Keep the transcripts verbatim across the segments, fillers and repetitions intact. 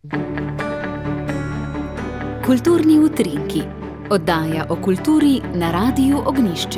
Kulturni utrinki, oddaja o kulturi na Radiu Ognjišče.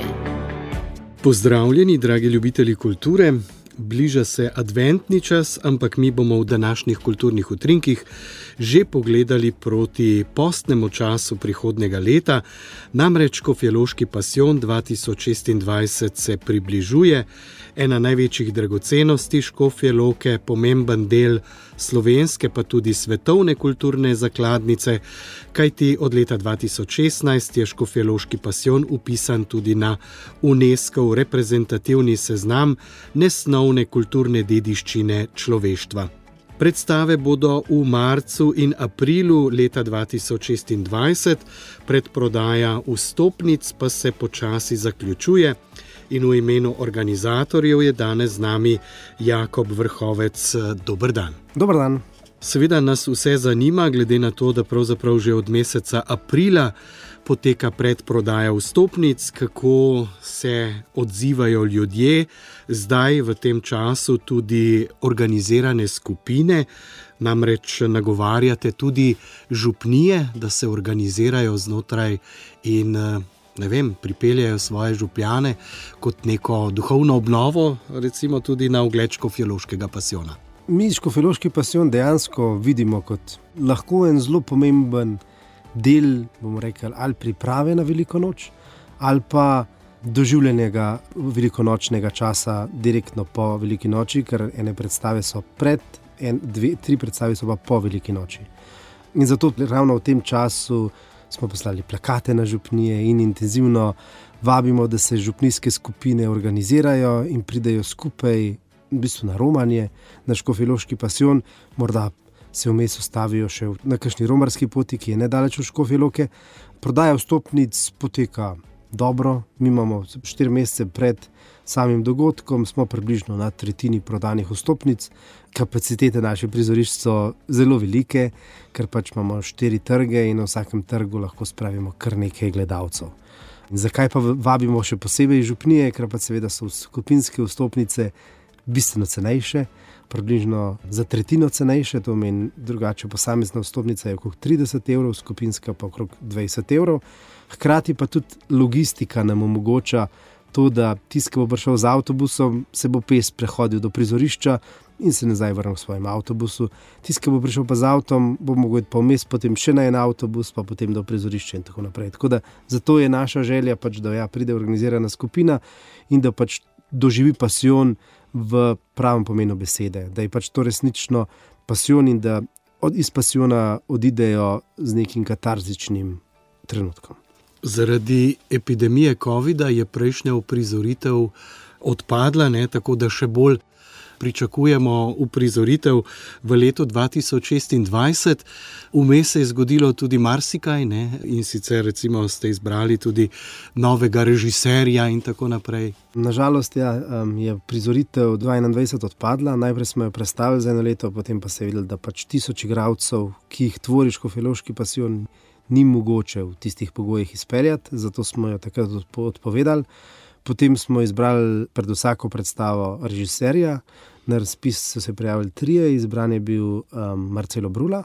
Pozdravljeni, dragi ljubitelji kulture. Bliža se adventni čas, ampak mi bomo v današnjih kulturnih utrinkih že pogledali proti postnemu času prihodnjega leta. Namreč Škofjeloški pasijon dva tisoč šestindvajset se približuje, ena največjih dragocenosti Škofje Loke, pomemben del slovenske pa tudi svetovne kulturne zakladnice, kajti od leta dva tisoč šestnajst je Škofjeloški pasijon vpisan tudi na UNESCOV reprezentativni seznam nesnovne kulturne dediščine človeštva. Predstave bodo v marcu in aprilu leta dva tisoč šestindvajset, predprodaja vstopnic pa se počasi zaključuje in v imenu organizatorjev je danes z nami Jakob Vrhovec. Dober dan. Dober dan. Seveda nas vse zanima, glede na to, da pravzaprav že od meseca aprila poteka predprodaja vstopnic, kako se odzivajo ljudje, zdaj v tem času tudi organizirane skupine, namreč nagovarjate tudi župnije, da se organizirajo znotraj in ne vem, pripeljajo svoje župljane kot neko duhovno obnovo, recimo tudi na ugled Škofjeloškega pasijona. Mi Škofjeloški pasijon dejansko vidimo kot lahko en zelo pomemben del, bomo rekli, ali priprave na veliko noč, ali pa doživljenega velikonočnega časa direktno po veliki noči, ker ene predstave so pred, en, dve, tri predstave so pa po veliki noči. In zato ravno v tem času smo poslali plakate na župnije in intenzivno vabimo, da se župnijske skupine organizirajo in pridejo skupaj v bistvu na romanje, na Škofjeloški pasijon, morda se vmes ustavijo še na kakšni romarski poti, ki je nedaleč od Škofje Loke. Prodaja vstopnic poteka dobro, mi imamo štiri mesece pred samim dogodkom, smo približno na tretjini prodanih vstopnic. Kapacitete naše prizorišč so zelo velike, ker pač imamo štiri trge in na vsakem trgu lahko spravimo kar nekaj gledalcev. Zakaj pa vabimo še posebej župnije, ker pa seveda so skupinske vstopnice bistveno cenejše, približno za tretjino cenejše, to meni drugače posamezna vstopnica je okrog trideset evrov, skupinska pa okrog dvajset evrov. Hkrati pa tudi logistika nam omogoča to, da tisti, ki bo prišel z avtobusom, se bo pes prehodil do prizorišča in se nazaj vrnil v svojem avtobusu. Tisti, ki bo prišel pa z avtom, bo mogel pa vmes potem še na en avtobus, pa potem do prizorišča in tako naprej. Tako da zato je naša želja, pač, da ja, pride organizirana skupina in da pač doživi pasijon v pravem pomenu besede, da je pač to resnično pasijon in da od, iz pasijona odidejo z nekim katarzičnim trenutkom. Zaradi epidemije covida je prejšnja uprizoritev odpadla, ne, tako da še bolj pričakujemo uprizoritev v letu dva tisoč šestindvajset. Vmes se je zgodilo tudi marsikaj, ne, in sicer recimo ste izbrali tudi novega režiserja in tako naprej. Nažalost ja, je prizoritev dva tisoč enaindvajset odpadla, najprej smo jo prestavili za eno leto, potem pa se je videlo, da pač tisoč igralcev, ki jih tvori Škofjeloški pasijon, ni mogoče v tistih pogojih izpeljati, zato smo jo takrat odpovedali. Potem smo izbrali pred vsako predstavo režiserja, na razpis so se prijavili trije, izbran je bil um, Marcelo Brula.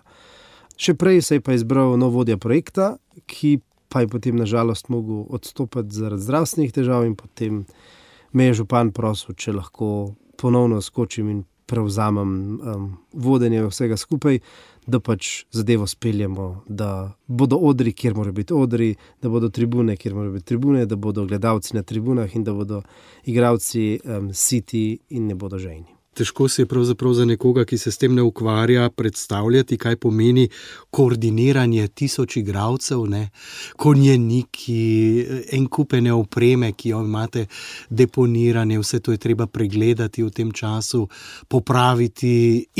Še prej se je pa izbral nov vodja projekta, ki pa je potem nažalost mogel odstopiti zaradi zdravstvenih težav in potem me je župan prosil, če lahko ponovno skočim in prevzamem um, vodenje vsega skupaj, da pač zadevo speljemo, da bodo odri, kjer morajo biti odri, da bodo tribune, kjer morajo biti tribune, da bodo gledalci na tribunah in da bodo igralci um, siti in ne bodo žejni. Težko se je pravzaprav za nekoga, ki se s tem ne ukvarja, predstavljati, kaj pomeni koordiniranje tisoč igralcev, ne, konjeniki, en kupene opreme, ki jo imate deponirane, vse to je treba pregledati v tem času, popraviti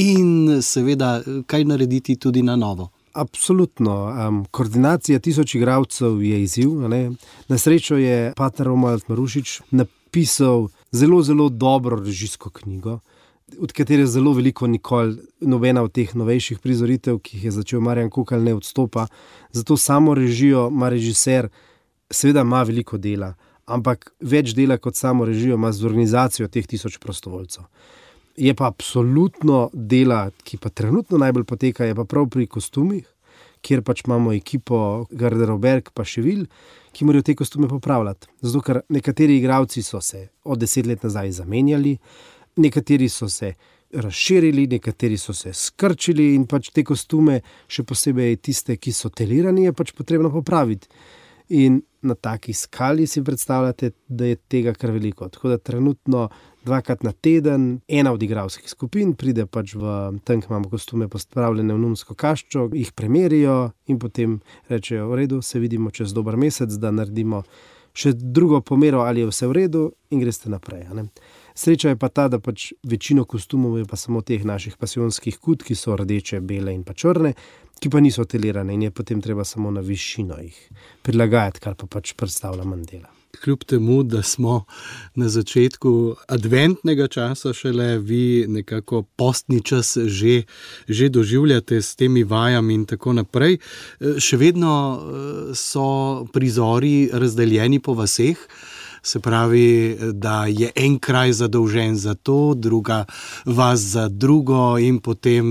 in seveda kaj narediti tudi na novo. Absolutno. Um, koordinacija tisoč igralcev je izziv. Ne? Na srečo je pater Romuald Marušič napisal zelo, zelo dobro režijsko knjigo, od katere zelo veliko nikoli nobena od teh novejših prizoritev, ki jih je začel Marjan Kokalj, ne odstopa. Zato samo režijo ima režiser, seveda ima veliko dela, ampak več dela kot samo režijo ima z organizacijo teh tisoč prostovoljcev. Je pa absolutno dela, ki pa trenutno najbolj poteka, je pa prav pri kostumih, kjer pač imamo ekipo garderoberk pa ševil, ki morajo te kostume popravljati. Zato, ker nekateri igralci so se od deset let nazaj zamenjali, nekateri so se razširili, nekateri so se skrčili in pač te kostume, še posebej tiste, ki so telirani, je pač potrebno popraviti. In na taki skali si predstavljate, da je tega kar veliko. Tako da trenutno dvakrat na teden ena od igralskih skupin pride pač v tam, ki imamo kostume postavljene v numsko kaščo, jih premerijo in potem rečejo, v redu, se vidimo čez dober mesec, da naredimo še drugo pomero, ali je vse v redu in greste naprej. Ne? Sreča je pa ta, da pač večino kostumov je pa samo teh naših pasijonskih kut, ki so rdeče, bele in pa črne, ki pa niso telirane in je potem treba samo na višino jih prilagajati, kar pa pač predstavlja manj dela. Kljub temu, da smo na začetku adventnega časa šele, vi nekako postni čas že, že doživljate s temi vajami in tako naprej. Še vedno so prizori razdeljeni po vaseh, se pravi, da je en kraj zadolžen za to, druga vas za drugo in potem...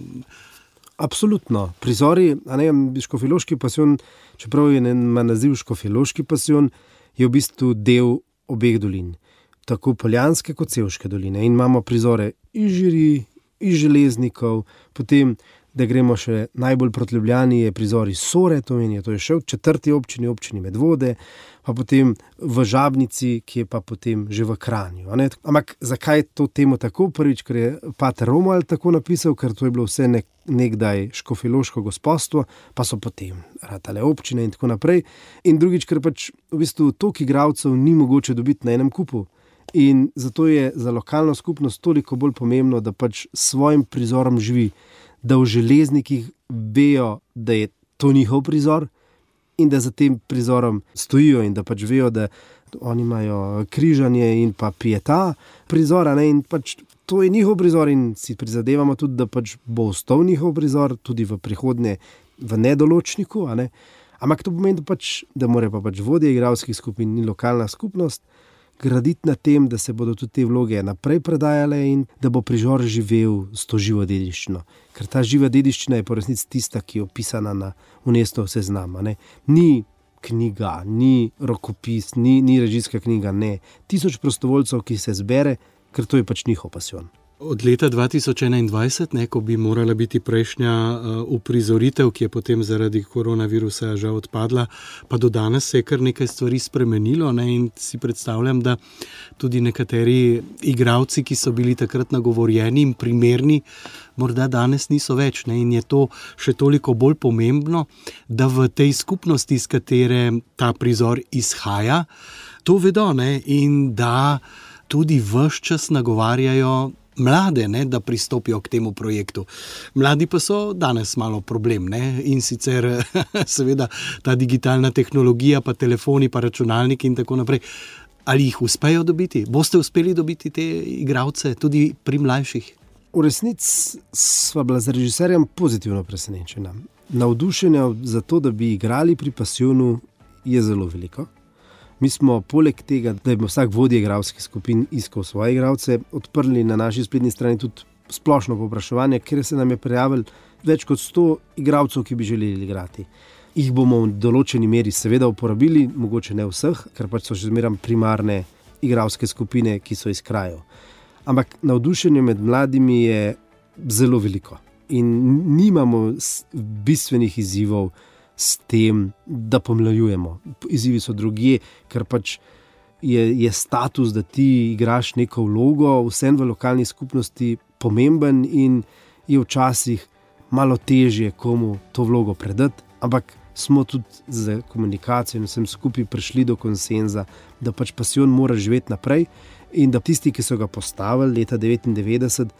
Absolutno. Prizori, a ne, škofjeloški pasijon, čeprav je ima naziv škofjeloški pasijon, je v bistvu del obeh dolin, tako Poljanske kot Sevške doline. In imamo prizore iz Žiri, iz Železnikov, potem, da gremo še najbolj proti Ljubljani, je prizor iz Sore, to meni, to je še v četrti občini, občini Medvode, pa potem v Žabnici, ki je pa potem že v Kranju. Ampak zakaj to temo tako? Prvič, ker je pater Romuald tako napisal, ker to je bilo vse nek, nekdaj škofjeloško gospodstvo, pa so potem ratale občine in tako naprej. In drugič, ker pač v bistvu toliko igralcev ni mogoče dobiti na enem kupu. In zato je za lokalno skupnost toliko bolj pomembno, da pač s svojim prizorom živi, da v Železnikih vejo, da je to njihov prizor in da za tem prizorom stojijo in da pač vejo, da oni imajo križanje in pa pieta prizora, ne, in pač to je njihov prizor in si prizadevamo tudi, da pač bo ostal njihov prizor tudi v prihodnje v nedoločniku, a ne. Ampak to pomeni, da pač, da mora pa pač vodje igralskih skupin in lokalna skupnost graditi na tem, da se bodo tudi te vloge naprej predajale in da bo prizor živel s to živo dediščino. Ker ta živa dediščina je po resnici tista, ki je opisana na UNESCO seznam. Ni knjiga, ni rokopis, ni, ni režijska knjiga, ne. Tisoč prostovoljcev, ki se zbere, ker to je pač njihov pasijon. Od leta dva tisoč enaindvajset, ne, ko bi morala biti prejšnja uh, uprizoritev, ki je potem zaradi koronavirusa že odpadla, pa do danes se je kar nekaj stvari spremenilo, ne, in si predstavljam, da tudi nekateri igralci, ki so bili takrat nagovorjeni in primerni, morda danes niso več, ne, in je to še toliko bolj pomembno, da v tej skupnosti, iz katere ta prizor izhaja, to vedo, ne, in da tudi ves čas nagovarjajo mlade, ne, da pristopijo k temu projektu. Mladi pa so danes malo problem, ne, in sicer seveda ta digitalna tehnologija, pa telefoni, pa računalniki in tako naprej. Ali jih uspejo dobiti? Boste uspeli dobiti te igralce tudi pri mlajših? V resnici sva bila z režiserjem pozitivno presenečena. Navdušenja za to, da bi igrali pri pasijonu, je zelo veliko. Mi smo poleg tega, da bi vsak vodja igralskih skupin iskal svoje igralce, odprli na naši spletni strani tudi splošno povpraševanje, kjer se nam je prijavilo več kot sto igralcev, ki bi želeli igrati. Jih bomo v določeni meri seveda uporabili, mogoče ne vseh, ker pač so še zmeraj primarne igralske skupine, ki so iz krajev. Ampak navdušenje med mladimi je zelo veliko in nimamo bistvenih izzivov s tem, da pomlajujemo. Izzivi so drugje, ker pač je, je status, da ti igraš neko vlogo, vsem v lokalni skupnosti pomemben in je včasih malo težje komu to vlogo predati, ampak smo tudi z komunikacijo in vsem skupaj prišli do konsenza, da pač pasijon mora živeti naprej in da tisti, ki so ga postavili leta devetindevetdeset,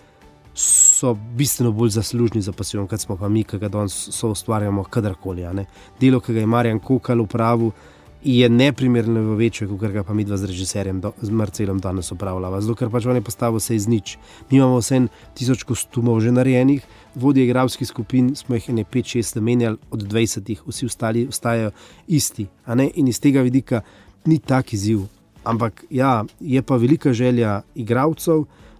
so bistveno bolj zaslužni za pasijon, kot smo pa mi, ki ga danes so ustvarjamo kadarkoli. Delo, ki ga je Marjan Kokal upravil, je neprimerno v večjo, kot ga pa midva z režiserjem, do, z Marcelom danes upravljava. Zato, ker pač on je postavil se iz nič. Mi imamo vse tisoč kostumov že narejenih, vodje igralskih skupin smo jih ene pet šest menjali od dvajsetih, vsi ostali ostajajo isti. A ne? In iz tega vidika ni tak izziv. Ampak ja, je pa velika želja igralcev,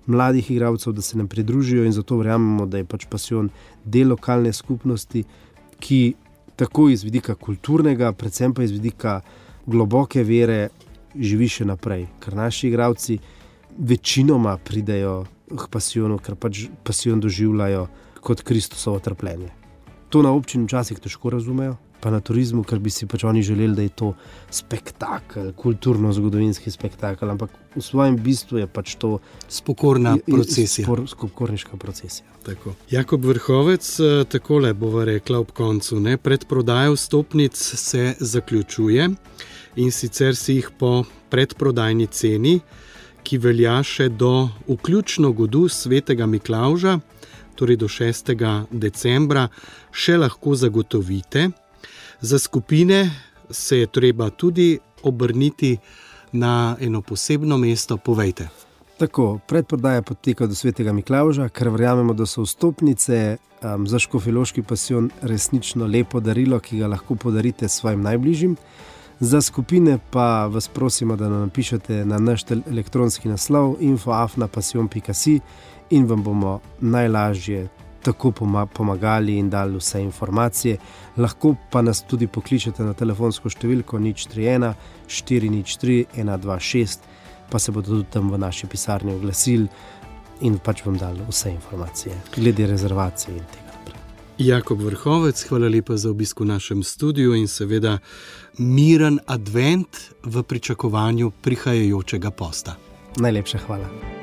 mladih igralcev, da se nam pridružijo, in zato verjamemo, da je pač pasijon del lokalne skupnosti, ki tako iz vidika kulturnega, predvsem pa iz vidika globoke vere živi še naprej. Ker naši igralci večinoma pridejo k pasijonu, ker pač pasijon doživljajo kot Kristusovo trpljenje. To na občini včasih težko razumejo, pa na turizmu, ker bi si pač oni želeli, da je to spektakel, kulturno-zgodovinski spektakel, ampak v svojem bistvu je pač to spokorna procesija. Spor, spokorniška procesija. Tako. Jakob Vrhovec, takole bova rekla ob koncu, ne? Predprodaja vstopnic se zaključuje in sicer si jih po predprodajni ceni, ki velja še do vključno godu svetega Miklavža, torej do šestega decembra, še lahko zagotovite. Za skupine se je treba tudi obrniti na eno posebno mesto, povejte. Tako, predprodaja poteka do svetega Miklavža, ker verjamemo, da so vstopnice um, za škofjeloški pasijon resnično lepo darilo, ki ga lahko podarite svojim najbližjim. Za skupine pa vas prosimo, da nam napišete na naš elektronski naslov info afna pasijon pika si in vam bomo najlažje tako pomagali in dali vse informacije. Lahko pa nas tudi pokličete na telefonsko številko nič tri ena štiri nič tri ena dva šest, pa se bodo tudi tam v naši pisarni oglasili in pač vam dali vse informacije glede rezervacije in tega naprej. Jakob Vrhovec, hvala lepa za obisk v našem studiu in seveda miren advent v pričakovanju prihajajočega posta. Najlepša hvala.